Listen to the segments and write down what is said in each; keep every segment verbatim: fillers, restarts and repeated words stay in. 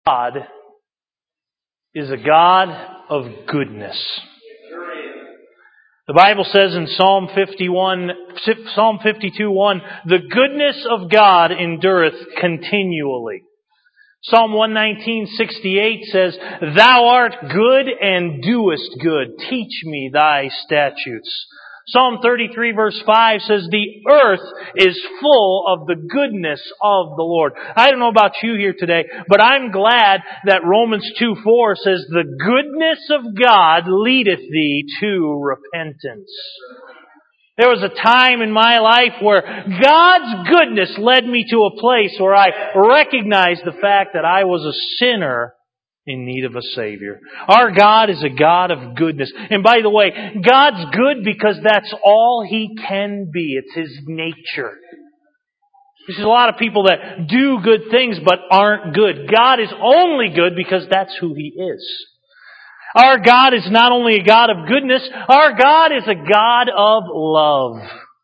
God is a God of goodness. The Bible says in Psalm fifty-one, Psalm fifty-two one, the goodness of God endureth continually. Psalm one nineteen sixty-eight says, Thou art good and doest good. Teach me thy statutes. Psalm thirty-three verse five says, The earth is full of the goodness of the Lord. I don't know about you here today, but I'm glad that Romans two four says, The goodness of God leadeth thee to repentance. There was a time in my life where God's goodness led me to a place where I recognized the fact that I was a sinner in need of a Savior. Our God is a God of goodness. And by the way, God's good because that's all He can be. It's His nature. There's a lot of people that do good things but aren't good. God is only good because that's who He is. Our God is not only a God of goodness, our God is a God of love.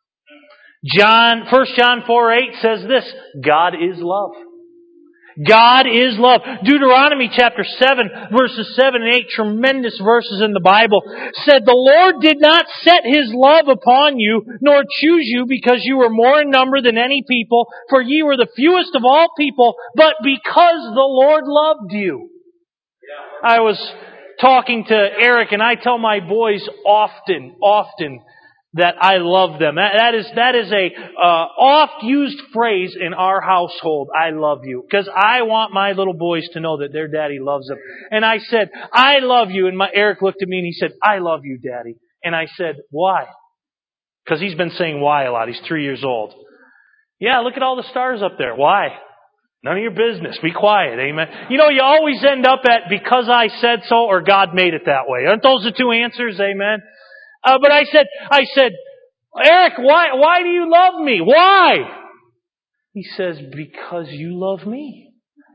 John, First John four eight says this, God is love. God is love. Deuteronomy chapter seven, verses seven and eight, tremendous verses in the Bible, said, The Lord did not set His love upon you, nor choose you because you were more in number than any people, for ye were the fewest of all people, but because the Lord loved you. I was talking to Eric, and I tell my boys often, often, that I love them. That, that is that is a uh, oft-used phrase in our household, I love you. Because I want my little boys to know that their daddy loves them. And I said, I love you. And my Eric looked at me and he said, I love you, Daddy. And I said, why? Because he's been saying why a lot. He's three years old. Yeah, look at all the stars up there. Why? None of your business. Be quiet. Amen. You know, you always end up at because I said so or God made it that way. Aren't those the two answers? Amen. Uh, but I said, I said, Eric, why, why do you love me? Why? He says, because you love me.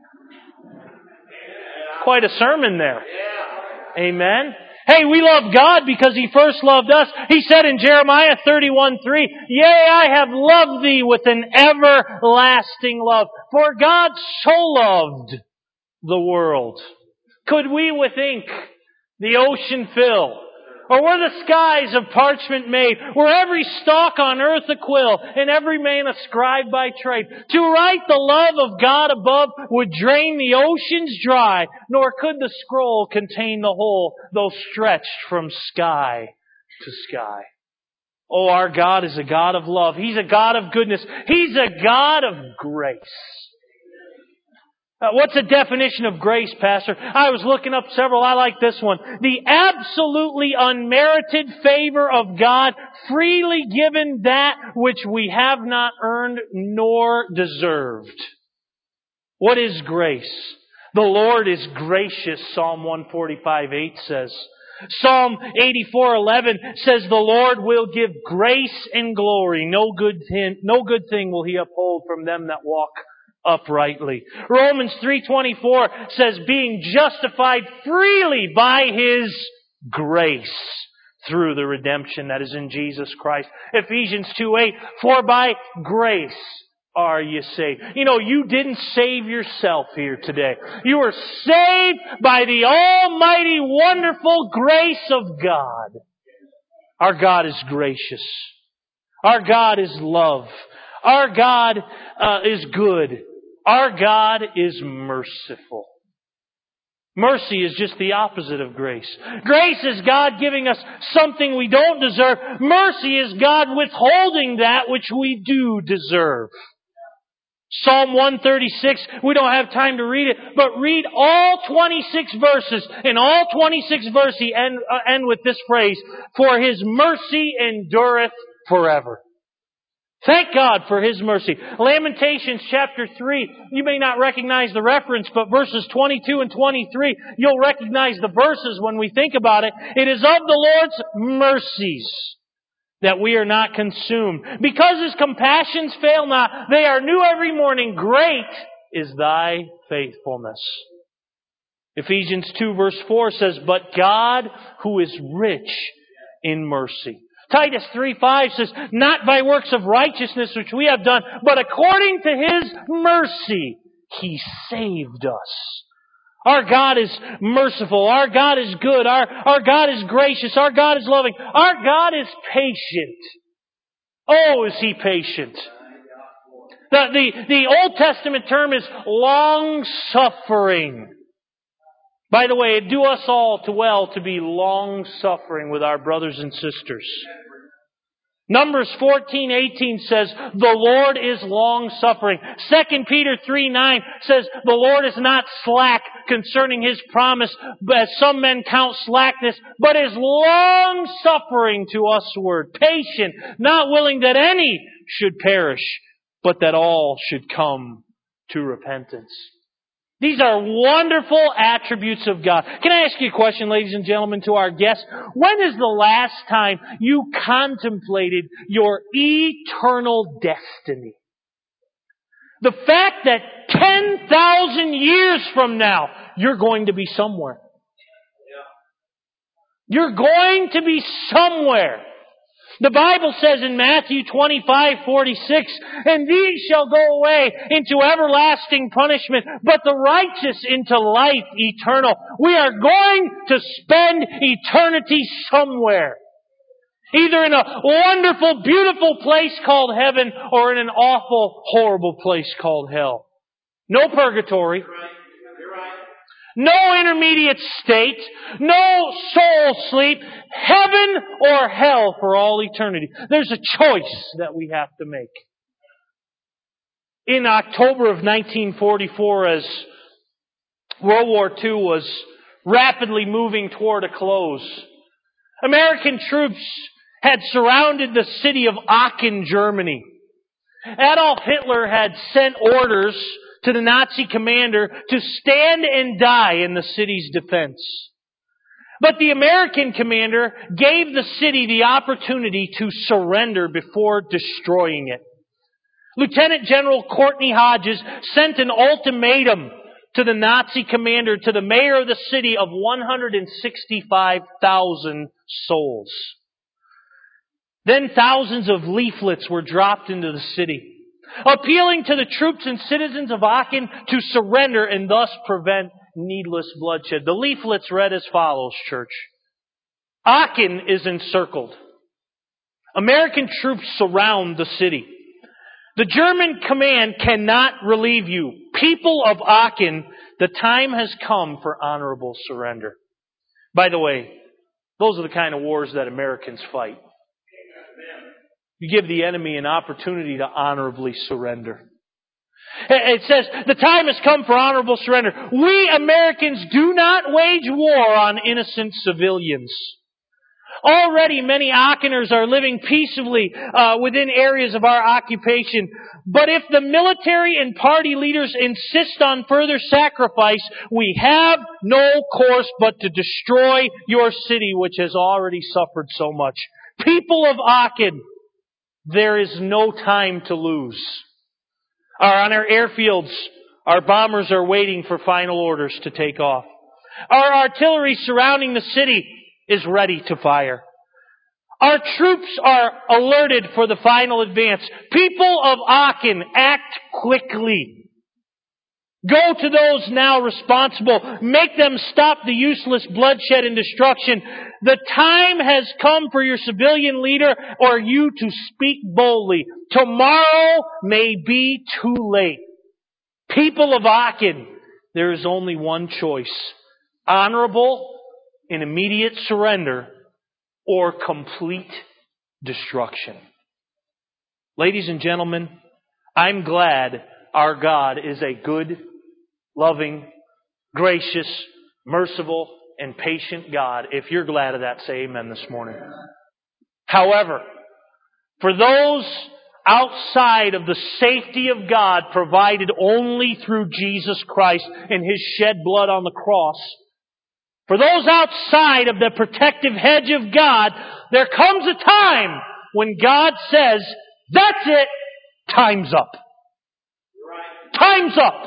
Quite a sermon there. Amen. Hey, we love God because He first loved us. He said in Jeremiah thirty-one three, Yea, I have loved thee with an everlasting love. For God so loved the world. Could we with ink the ocean fill? Or were the skies of parchment made? Were every stalk on earth a quill, and every man a scribe by trade? To write the love of God above would drain the oceans dry, nor could the scroll contain the whole, though stretched from sky to sky. Oh, our God is a God of love. He's a God of goodness. He's a God of grace. Uh, what's the definition of grace, Pastor? I was looking up several. I like this one. The absolutely unmerited favor of God, freely given that which we have not earned nor deserved. What is grace? The Lord is gracious, Psalm one forty-five eight says. Psalm eighty-four eleven says, The Lord will give grace and glory. No good thing, no good thing will He uphold from them that walk uprightly. Romans three twenty-four says, being justified freely by His grace through the redemption that is in Jesus Christ. Ephesians two eight, for by grace are you saved. You know, you didn't save yourself here today. You were saved by the almighty, wonderful grace of God. Our God is gracious. Our God is love. Our God uh, is good. Our God is merciful. Mercy is just the opposite of grace. Grace is God giving us something we don't deserve. Mercy is God withholding that which we do deserve. Psalm one thirty-six, we don't have time to read it, but read all twenty-six verses. And all twenty-six verses end, uh, end with this phrase, for His mercy endureth forever. Thank God for His mercy. Lamentations chapter three, you may not recognize the reference, but verses twenty-two and twenty-three, you'll recognize the verses when we think about it. It is of the Lord's mercies that we are not consumed. Because His compassions fail not, they are new every morning. Great is Thy faithfulness. Ephesians two verse four says, But God, who is rich in mercy. Titus three five says, Not by works of righteousness which we have done, but according to His mercy He saved us Our God is merciful. Our God is good. Our, our God is gracious. Our God is loving. Our God is patient. Oh, is He patient. The, the, the Old Testament term is long-suffering. By the way, it do us all to well to be long-suffering with our brothers and sisters. Numbers fourteen eighteen says, the Lord is long-suffering. Second Peter three nine says, the Lord is not slack concerning His promise, as some men count slackness, but is long-suffering to usward, patient, not willing that any should perish, but that all should come to repentance. These are wonderful attributes of God. Can I ask you a question, ladies and gentlemen, to our guests? When is the last time you contemplated your eternal destiny? The fact that ten thousand years from now, you're going to be somewhere. You're going to be somewhere. The Bible says in Matthew twenty-five forty-six, and these shall go away into everlasting punishment, but the righteous into life eternal. We are going to spend eternity somewhere. Either in a wonderful, beautiful place called heaven, or in an awful, horrible place called hell. No purgatory. No intermediate state, no soul sleep, heaven or hell for all eternity. There's a choice that we have to make. In October of nineteen forty-four, as World War Two was rapidly moving toward a close, American troops had surrounded the city of Aachen, Germany. Adolf Hitler had sent orders to the Nazi commander to stand and die in the city's defense. But the American commander gave the city the opportunity to surrender before destroying it. Lieutenant General Courtney Hodges sent an ultimatum to the Nazi commander, to the mayor of the city, of one hundred sixty-five thousand souls. Then thousands of leaflets were dropped into the city, appealing to the troops and citizens of Aachen to surrender and thus prevent needless bloodshed. The leaflets read as follows, church. Aachen is encircled. American troops surround the city. The German command cannot relieve you. People of Aachen, the time has come for honorable surrender. By the way, those are the kind of wars that Americans fight. You give the enemy an opportunity to honorably surrender. It says, the time has come for honorable surrender. We Americans do not wage war on innocent civilians. Already many Aacheners are living peaceably uh, within areas of our occupation. But if the military and party leaders insist on further sacrifice, we have no course but to destroy your city, which has already suffered so much. People of Aachen, there is no time to lose. Our, on our airfields, our bombers are waiting for final orders to take off. Our artillery surrounding the city is ready to fire. Our troops are alerted for the final advance. People of Aachen, act quickly. Go to those now responsible. Make them stop the useless bloodshed and destruction. The time has come for your civilian leader or you to speak boldly. Tomorrow may be too late. People of Aachen, there is only one choice. Honorable and immediate surrender or complete destruction. Ladies and gentlemen, I'm glad our God is a good, loving, gracious, merciful, and patient God. If you're glad of that, say amen this morning. However, for those outside of the safety of God provided only through Jesus Christ and His shed blood on the cross, for those outside of the protective hedge of God, there comes a time when God says, that's it, time's up. Time's up.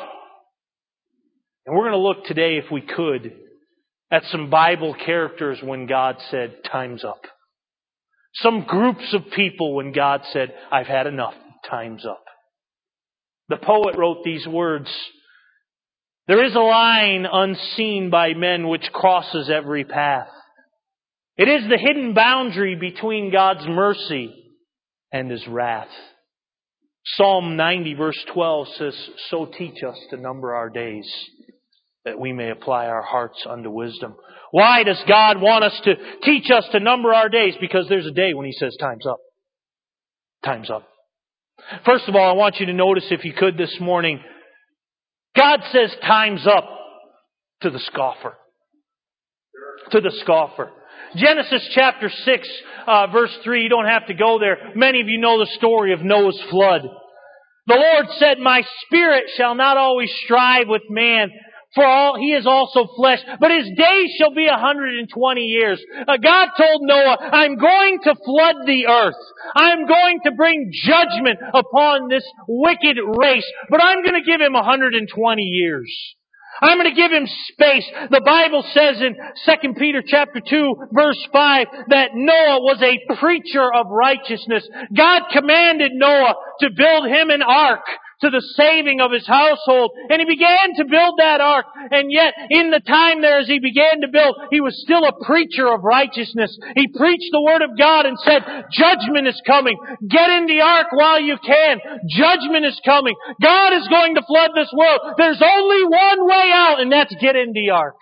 And we're going to look today, if we could, at some Bible characters when God said, time's up. Some groups of people when God said, I've had enough, time's up. The poet wrote these words, There is a line unseen by men which crosses every path. It is the hidden boundary between God's mercy and His wrath. Psalm ninety verse twelve says, "So teach us to number our days, that we may apply our hearts unto wisdom." Why does God want us to teach us to number our days? Because there's a day when He says, time's up. Time's up. First of all, I want you to notice, if you could this morning, God says time's up to the scoffer. To the scoffer. Genesis chapter six, uh, verse three, you don't have to go there. Many of you know the story of Noah's flood. The Lord said, "My spirit shall not always strive with man, for all he is also flesh, but his days shall be a hundred and twenty years." Uh, God told Noah, "I'm going to flood the earth. I'm going to bring judgment upon this wicked race, but I'm going to give him a hundred and twenty years. I'm going to give him space." The Bible says in Second Peter chapter two, verse five, that Noah was a preacher of righteousness. God commanded Noah to build him an ark to the saving of his household. And he began to build that ark. And yet, in the time there as he began to build, he was still a preacher of righteousness. He preached the Word of God and said, judgment is coming. Get in the ark while you can. Judgment is coming. God is going to flood this world. There's only one way out, and that's get in the ark.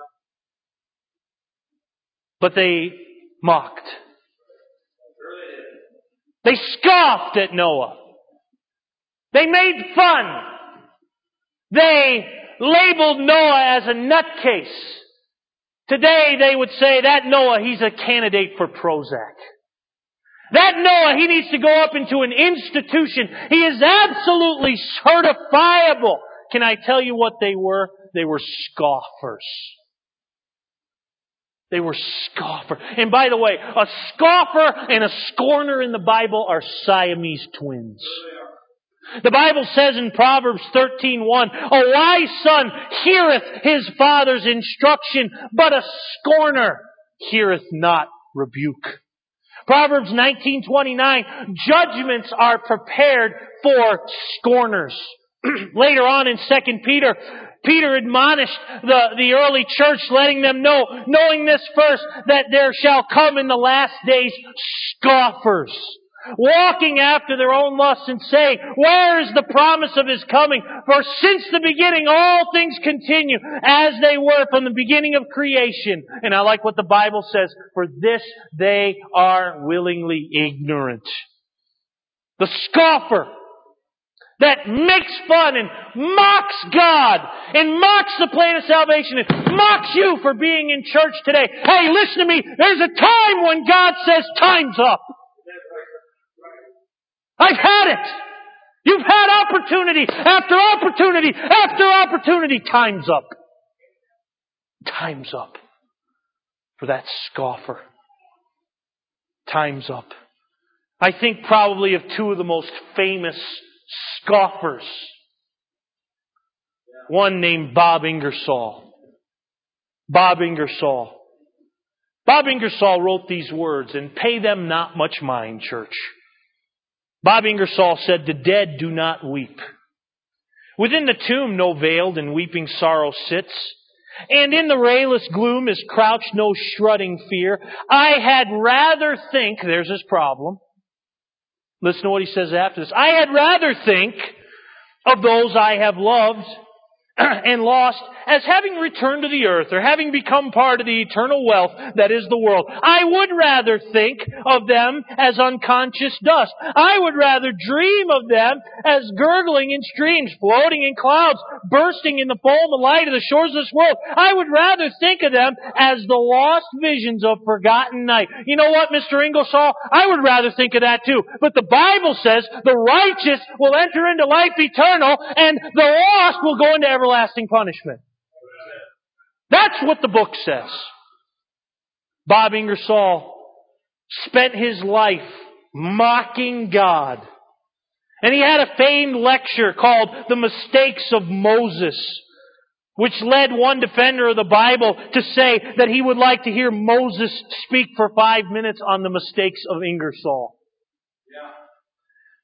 But they mocked. They scoffed at Noah. They made fun. They labeled Noah as a nutcase. Today they would say that Noah, he's a candidate for Prozac. That Noah, he needs to go up into an institution. He is absolutely certifiable. Can I tell you what they were? They were scoffers. They were scoffers. And by the way, a scoffer and a scorner in the Bible are Siamese twins. The Bible says in Proverbs thirteen one, "A wise son heareth his father's instruction, but a scorner heareth not rebuke." Proverbs nineteen twenty-nine, "Judgments are prepared for scorners." Later on in Second Peter, Peter admonished the, the early church, letting them know, knowing this first, that there shall come in the last days scoffers, walking after their own lusts, and saying, "Where is the promise of His coming? For since the beginning all things continue as they were from the beginning of creation." And I like what the Bible says, "For this they are willingly ignorant." The scoffer that makes fun and mocks God and mocks the plan of salvation and mocks you for being in church today. Hey, listen to me. There's a time when God says, time's up. I've had it. You've had opportunity after opportunity after opportunity. Time's up. Time's up for that scoffer. Time's up. I think probably of two of the most famous scoffers. One named Bob Ingersoll. Bob Ingersoll. Bob Ingersoll wrote these words, and pay them not much mind, church. Bob Ingersoll said, "The dead do not weep. Within the tomb no veiled and weeping sorrow sits, and in the rayless gloom is crouched no shrutting fear. I had rather think," there's his problem. Listen to what he says after this. "I had rather think of those I have loved and lost as having returned to the earth, or having become part of the eternal wealth that is the world. I would rather think of them as unconscious dust. I would rather dream of them as gurgling in streams, floating in clouds, bursting in the foam and light of the shores of this world. I would rather think of them as the lost visions of forgotten night." You know what, Mister Ingersoll? I would rather think of that too. But the Bible says the righteous will enter into life eternal, and the lost will go into everlasting punishment. That's what the book says. Bob Ingersoll spent his life mocking God. And he had a famed lecture called "The Mistakes of Moses," which led one defender of the Bible to say that he would like to hear Moses speak for five minutes on the mistakes of Ingersoll.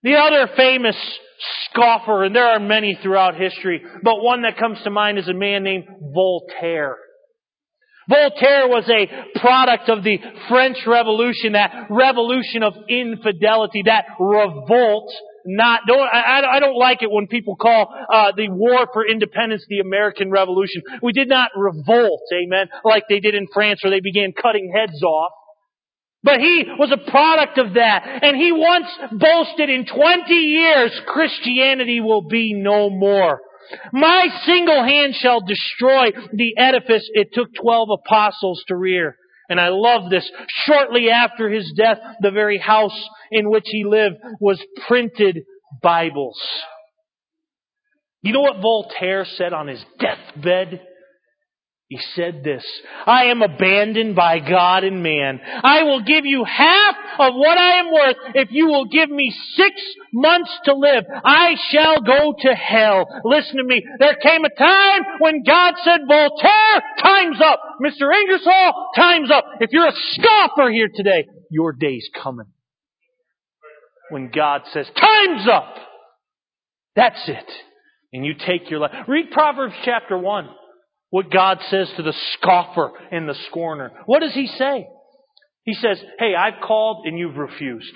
The other famous scoffer, and there are many throughout history, but one that comes to mind is a man named Voltaire. Voltaire was a product of the French Revolution, that revolution of infidelity, that revolt. Not don't I, I don't like it when people call uh, the war for independence the American Revolution. We did not revolt, amen, like they did in France, where they began cutting heads off. But he was a product of that. And he once boasted, in twenty years, Christianity will be no more. My single hand shall destroy the edifice it took twelve apostles to rear. And I love this. Shortly after his death, the very house in which he lived was printed Bibles. You know what Voltaire said on his deathbed? He said this: I am abandoned by God and man. I will give you half of what I am worth if you will give me six months to live. I shall go to hell. Listen to me. There came a time when God said, Voltaire, time's up. Mister Ingersoll, time's up. If you're a scoffer here today, your day's coming. When God says, time's up. That's it. And you take your life. Read Proverbs chapter one. What God says to the scoffer and the scorner. What does He say? He says, hey, I've called and you've refused.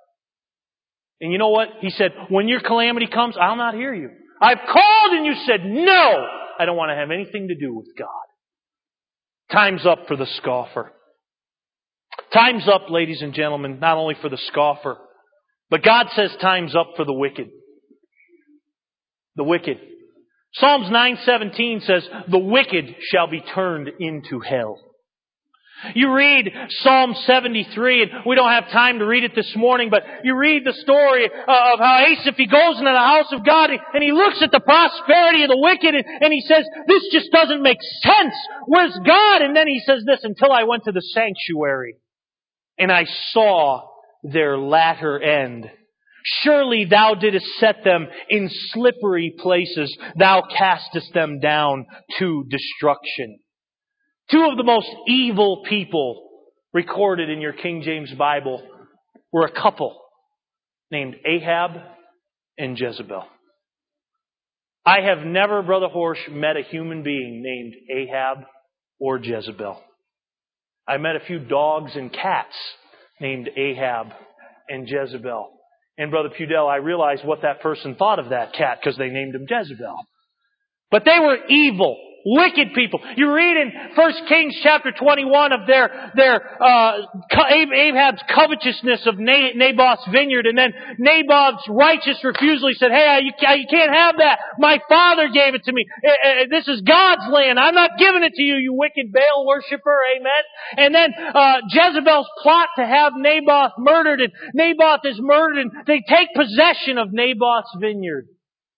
And you know what? He said, when your calamity comes, I'll not hear you. I've called and you said, no, I don't want to have anything to do with God. Time's up for the scoffer. Time's up, ladies and gentlemen, not only for the scoffer, but God says time's up for the wicked. The wicked. Psalms nine seventeen says, the wicked shall be turned into hell. You read Psalm seventy-three, and we don't have time to read it this morning, but you read the story of how Asaph, he goes into the house of God, and he looks at the prosperity of the wicked, and he says, this just doesn't make sense. Where's God? And then he says this, until I went to the sanctuary, and I saw their latter end. Surely thou didst set them in slippery places. Thou castest them down to destruction. Two of the most evil people recorded in your King James Bible were a couple named Ahab and Jezebel. I have never, Brother Horsch, met a human being named Ahab or Jezebel. I met a few dogs and cats named Ahab and Jezebel. And Brother Pudell, I realized what that person thought of that cat because they named him Jezebel. But they were evil, wicked people. You read in First Kings chapter twenty-one of their their uh, Ahab's covetousness of Naboth's vineyard, and then Naboth's righteous refusal. He said, "Hey, you you can't have that. My father gave it to me. This is God's land. I'm not giving it to you, you wicked Baal worshiper." Amen. And then uh, Jezebel's plot to have Naboth murdered, and Naboth is murdered, and they take possession of Naboth's vineyard.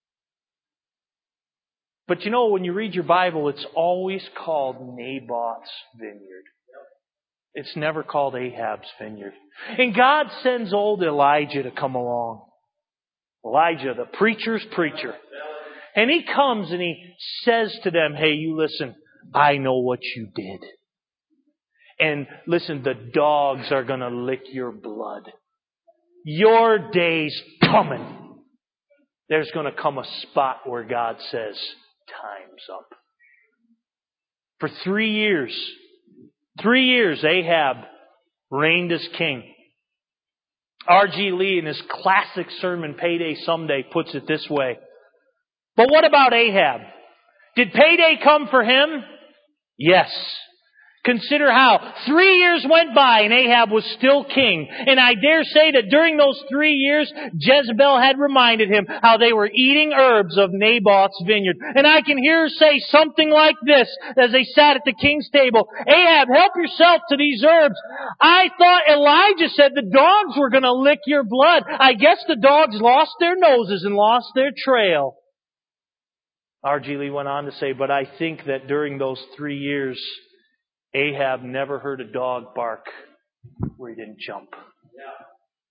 But you know, when you read your Bible, it's always called Naboth's vineyard. It's never called Ahab's vineyard. And God sends old Elijah to come along. Elijah, the preacher's preacher. And he comes and he says to them, hey, you listen, I know what you did. And listen, the dogs are going to lick your blood. Your day's coming. There's going to come a spot where God says, time's up. For three years, three years, Ahab reigned as king. R G Lee in his classic sermon, Payday Someday, puts it this way. But what about Ahab? Did payday come for him? Yes. Consider how three years went by and Ahab was still king. And I dare say that during those three years, Jezebel had reminded him how they were eating herbs of Naboth's vineyard. And I can hear her say something like this as they sat at the king's table. Ahab, help yourself to these herbs. I thought Elijah said the dogs were going to lick your blood. I guess the dogs lost their noses and lost their trail. R G Lee went on to say, but I think that during those three years, Ahab never heard a dog bark where he didn't jump.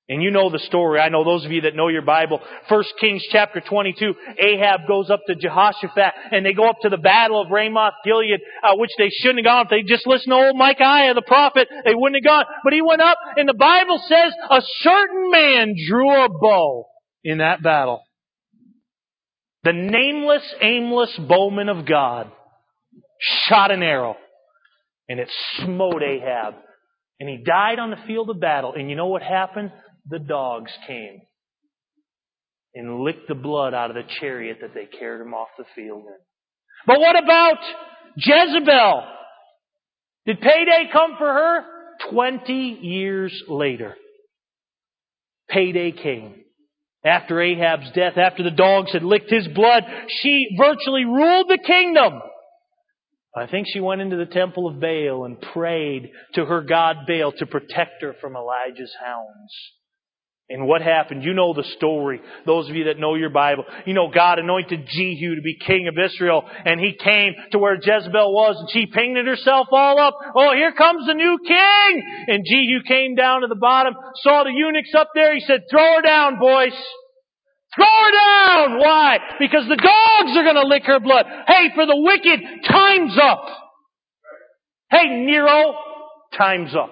And you know the story. I know those of you that know your Bible. First Kings chapter twenty-two, Ahab goes up to Jehoshaphat and they go up to the battle of Ramoth Gilead, uh, which they shouldn't have gone. If they just listened to old Micaiah the prophet, they wouldn't have gone. But he went up and the Bible says a certain man drew a bow in that battle. The nameless, aimless bowman of God shot an arrow and it smote Ahab. And he died on the field of battle. And you know what happened? The dogs came and licked the blood out of the chariot that they carried him off the field in. But what about Jezebel? Did payday come for her? Twenty years later, payday came. After Ahab's death, after the dogs had licked his blood, she virtually ruled the kingdom. I think she went into the temple of Baal and prayed to her god Baal to protect her from Elijah's hounds. And what happened? You know the story. Those of you that know your Bible. You know God anointed Jehu to be king of Israel. And he came to where Jezebel was and she painted herself all up. Oh, here comes the new king! And Jehu came down to the bottom, saw the eunuchs up there. He said, throw her down, boys. Throw her down! Why? Because the dogs are going to lick her blood. Hey, for the wicked, time's up. Hey, Nero, time's up.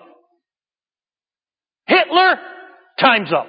Hitler, time's up.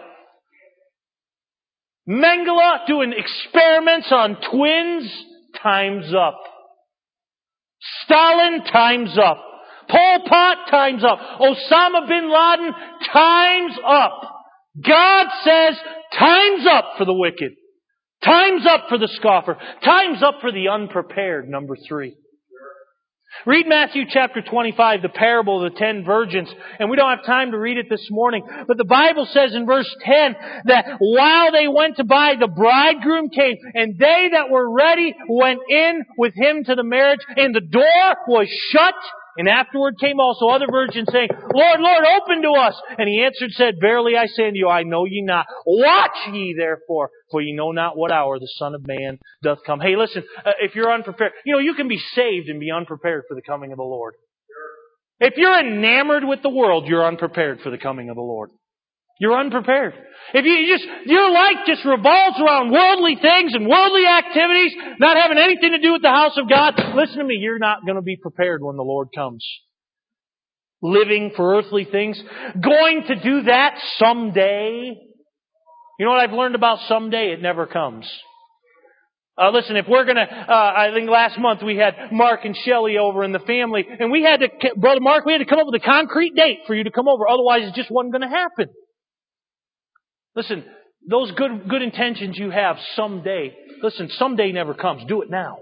Mengele doing experiments on twins, time's up. Stalin, time's up. Pol Pot, time's up. Osama bin Laden, time's up. God says, time's up for the wicked. Time's up for the scoffer. Time's up for the unprepared, number three. Read Matthew chapter twenty-five, the parable of the ten virgins. And we don't have time to read it this morning. But the Bible says in verse ten that while they went to buy, the bridegroom came. And they that were ready went in with him to the marriage. And the door was shut. And afterward came also other virgins saying, Lord, Lord, open to us. And he answered, said, verily I say unto you, I know ye not. Watch ye therefore, for ye know not what hour the Son of Man doth come. Hey, listen, uh, if you're unprepared, you know, you can be saved and be unprepared for the coming of the Lord. If you're enamored with the world, you're unprepared for the coming of the Lord. You're unprepared. If you just, your life just revolves around worldly things and worldly activities, not having anything to do with the house of God, listen to me, you're not going to be prepared when the Lord comes. Living for earthly things, going to do that someday. You know what I've learned about someday? It never comes. Uh, listen, if we're gonna, uh, I think last month we had Mark and Shelley over in the family, and we had to, Brother Mark, we had to come up with a concrete date for you to come over, otherwise it just wasn't gonna happen. Listen, those good good intentions you have someday, listen, someday never comes. Do it now.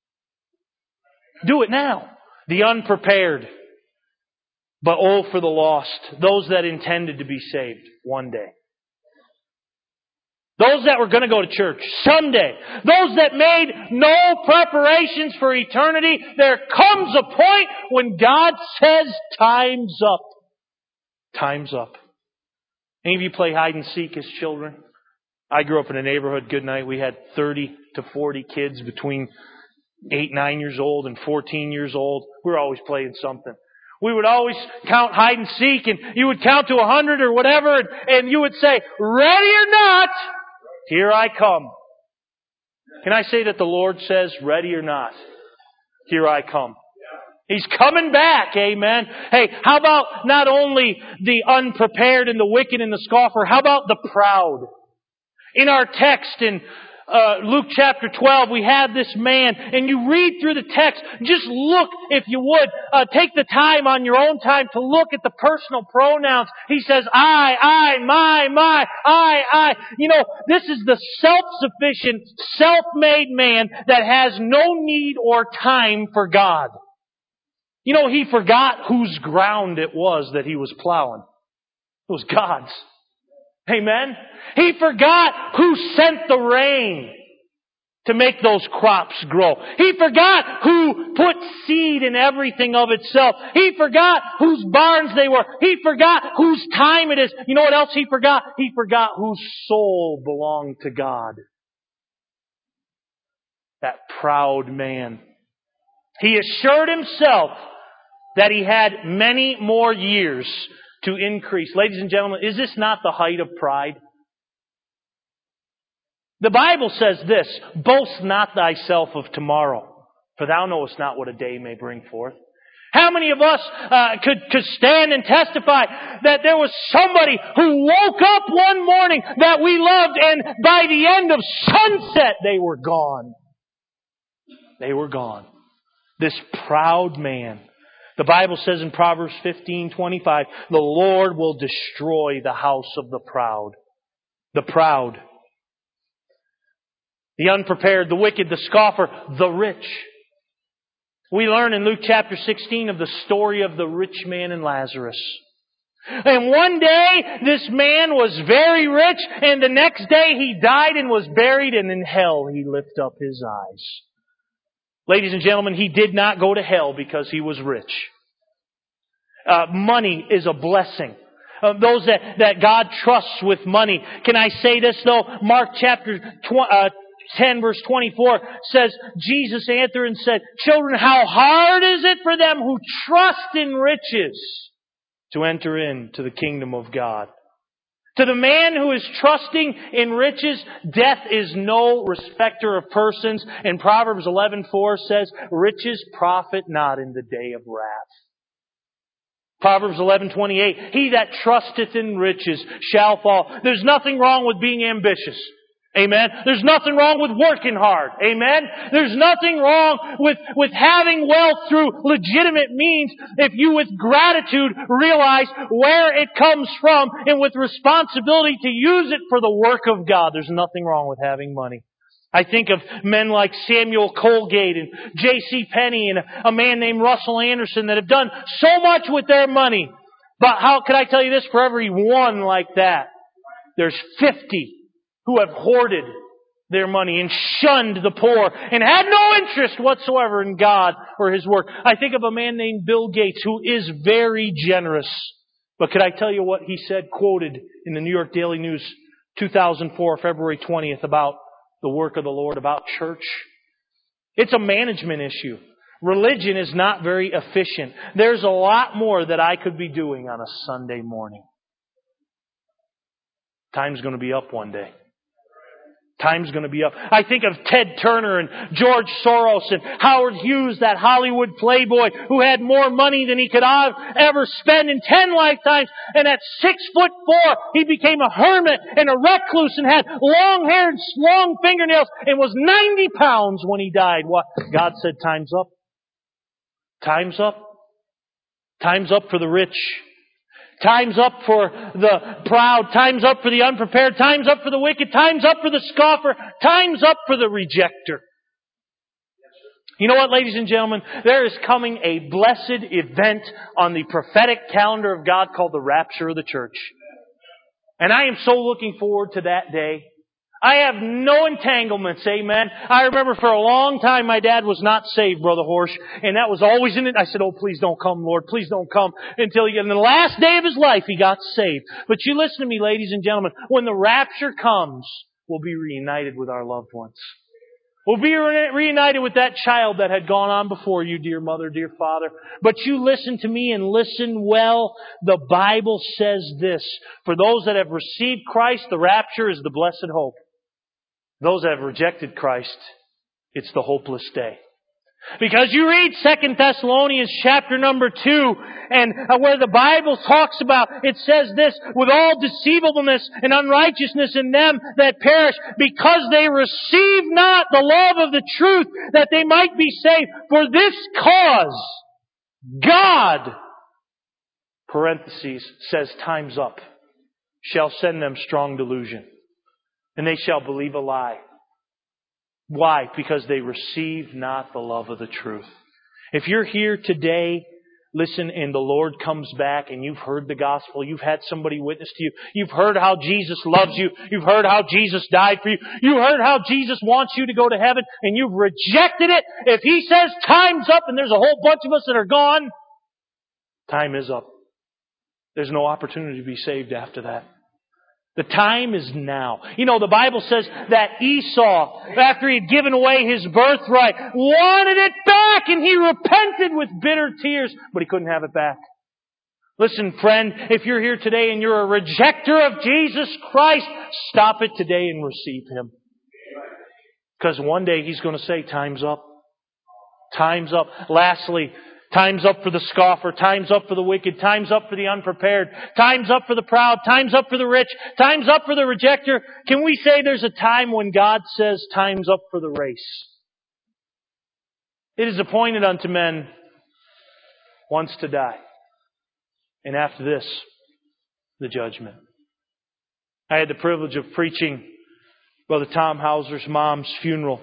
Do it now. The unprepared. But oh, for the lost. Those that intended to be saved one day. Those that were going to go to church someday. Those that made no preparations for eternity. There comes a point when God says, time's up. Time's up. Any of you play hide and seek as children? I grew up in a neighborhood, good night. We had thirty to forty kids between eight, nine years old and fourteen years old. We were always playing something. We would always count hide and seek, and you would count to a hundred or whatever, and, and you would say, ready or not, here I come. Can I say that the Lord says, ready or not, here I come? He's coming back, amen. Hey, how about not only the unprepared and the wicked and the scoffer, how about the proud? In our text in uh, Luke chapter twelve, we have this man, and you read through the text, just look, if you would, uh, take the time on your own time to look at the personal pronouns. He says, I, I, my, my, I, I. You know, this is the self-sufficient, self-made man that has no need or time for God. You know, he forgot whose ground it was that he was plowing. It was God's. Amen? He forgot who sent the rain to make those crops grow. He forgot who put seed in everything of itself. He forgot whose barns they were. He forgot whose time it is. You know what else he forgot? He forgot whose soul belonged to God. That proud man. He assured himself that he had many more years to increase. Ladies and gentlemen, is this not the height of pride? The Bible says this, boast not thyself of tomorrow, for thou knowest not what a day may bring forth. How many of us uh, could, could stand and testify that there was somebody who woke up one morning that we loved, and by the end of sunset they were gone? They were gone. This proud man. The Bible says in Proverbs fifteen twenty-five, the Lord will destroy the house of the proud. The proud. The unprepared, the wicked, the scoffer, the rich. We learn in Luke chapter sixteen of the story of the rich man and Lazarus. And one day, this man was very rich, and the next day he died and was buried, and in hell he lifted up his eyes. Ladies and gentlemen, he did not go to hell because he was rich. Uh, money is a blessing. Uh, those that, that God trusts with money. Can I say this though? Mark chapter tw- uh, ten verse twenty-four says, Jesus answered and said, children, how hard is it for them who trust in riches to enter into the kingdom of God? To the man who is trusting in riches, death is no respecter of persons. And Proverbs eleven four says, riches profit not in the day of wrath. Proverbs eleven twenty-eight, he that trusteth in riches shall fall. There's nothing wrong with being ambitious. Amen. There's nothing wrong with working hard. Amen. There's nothing wrong with, with having wealth through legitimate means if you with gratitude realize where it comes from and with responsibility to use it for the work of God. There's nothing wrong with having money. I think of men like Samuel Colgate and J C Penney and a man named Russell Anderson that have done so much with their money. But how could I tell you this? For every one like that, there's fifty who have hoarded their money and shunned the poor and had no interest whatsoever in God or His work. I think of a man named Bill Gates who is very generous. But could I tell you what he said, quoted in the New York Daily News, two thousand four, February twentieth, about the work of the Lord, about church? It's a management issue. Religion is not very efficient. There's a lot more that I could be doing on a Sunday morning. Time's going to be up one day. Time's going to be up. I think of Ted Turner and George Soros and Howard Hughes, that Hollywood playboy who had more money than he could ever spend in ten lifetimes. And at six foot four, he became a hermit and a recluse and had long hair and long fingernails and was ninety pounds when he died. What? God said, time's up. Time's up. Time's up for the rich. Time's up for the proud. Time's up for the unprepared. Time's up for the wicked. Time's up for the scoffer. Time's up for the rejecter. You know what, ladies and gentlemen? There is coming a blessed event on the prophetic calendar of God called the rapture of the church. And I am so looking forward to that day. I have no entanglements, amen. I remember for a long time my dad was not saved, Brother Horsch, and that was always in it. I said, oh, please don't come, Lord, please don't come, until he, in the last day of his life he got saved. But you listen to me, ladies and gentlemen, when the rapture comes, we'll be reunited with our loved ones. We'll be re- reunited with that child that had gone on before you, dear mother, dear father. But you listen to me and listen well. The Bible says this, for those that have received Christ, the rapture is the blessed hope. Those that have rejected Christ, it's the hopeless day. Because you read Second Thessalonians chapter number two, and where the Bible talks about, it says this, with all deceivableness and unrighteousness in them that perish, because they receive not the love of the truth, that they might be saved. For this cause, God, parentheses, says time's up, shall send them strong delusion. And they shall believe a lie. Why? Because they receive not the love of the truth. If you're here today, listen, and the Lord comes back and you've heard the gospel, you've had somebody witness to you, you've heard how Jesus loves you, you've heard how Jesus died for you, you heard how Jesus wants you to go to heaven, and you've rejected it. If He says time's up and there's a whole bunch of us that are gone, time is up. There's no opportunity to be saved after that. The time is now. You know, the Bible says that Esau, after he had given away his birthright, wanted it back, and he repented with bitter tears, but he couldn't have it back. Listen, friend, if you're here today and you're a rejecter of Jesus Christ, stop it today and receive Him. Because one day He's going to say, time's up. Time's up. Lastly, time's up for the scoffer. Time's up for the wicked. Time's up for the unprepared. Time's up for the proud. Time's up for the rich. Time's up for the rejecter. Can we say there's a time when God says time's up for the race? It is appointed unto men once to die. And after this, the judgment. I had the privilege of preaching Brother Tom Hauser's mom's funeral.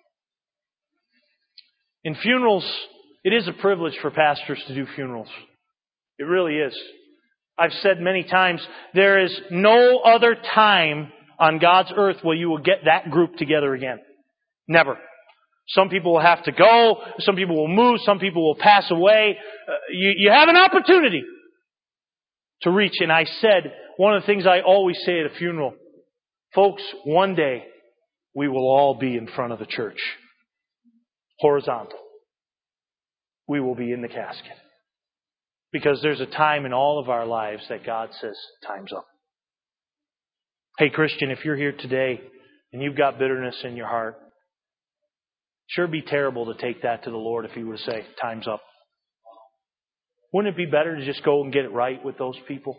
In funerals, it is a privilege for pastors to do funerals. It really is. I've said many times, there is no other time on God's earth where you will get that group together again. Never. Some people will have to go. Some people will move. Some people will pass away. Uh, you, you have an opportunity to reach. And I said, one of the things I always say at a funeral, folks, one day we will all be in front of the church. Horizontal. We will be in the casket. Because there's a time in all of our lives that God says, time's up. Hey Christian, if you're here today and you've got bitterness in your heart, sure be terrible to take that to the Lord if He were to say, time's up. Wouldn't it be better to just go and get it right with those people?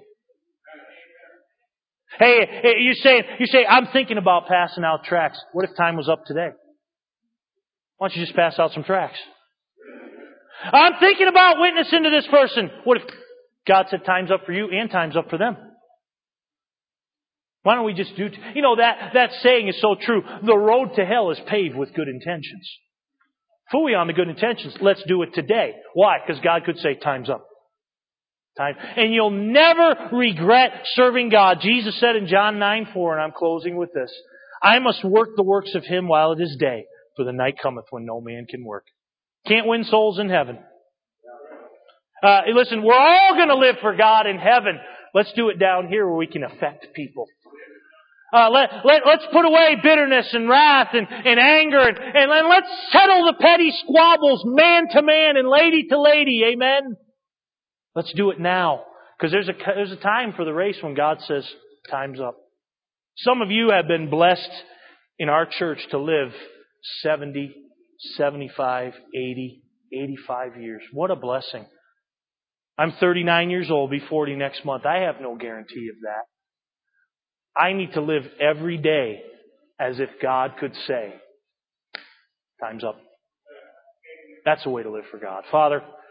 Hey, hey you say, you say, I'm thinking about passing out tracts. What if time was up today? Why don't you just pass out some tracts? I'm thinking about witnessing to this person. What if God said time's up for you and time's up for them? Why don't we just do... T- you know, that, that saying is so true. The road to hell is paved with good intentions. Phooey on the good intentions. Let's do it today. Why? Because God could say, time's up. Time. And you'll never regret serving God. Jesus said in John nine four, and I'm closing with this, I must work the works of Him while it is day, for the night cometh when no man can work. Can't win souls in heaven. Uh, listen, we're all going to live for God in heaven. Let's do it down here where we can affect people. Uh, let, let, let's put away bitterness and wrath and, and anger and, and, and let's settle the petty squabbles man to man and lady to lady. Amen? Let's do it now. Because there's a, there's a time for the race when God says, time's up. Some of you have been blessed in our church to live seventy, seventy-five, eighty, eighty-five years. What a blessing. I'm thirty-nine years old, be forty next month. I have no guarantee of that. I need to live every day as if God could say, time's up. That's a way to live for God. Father,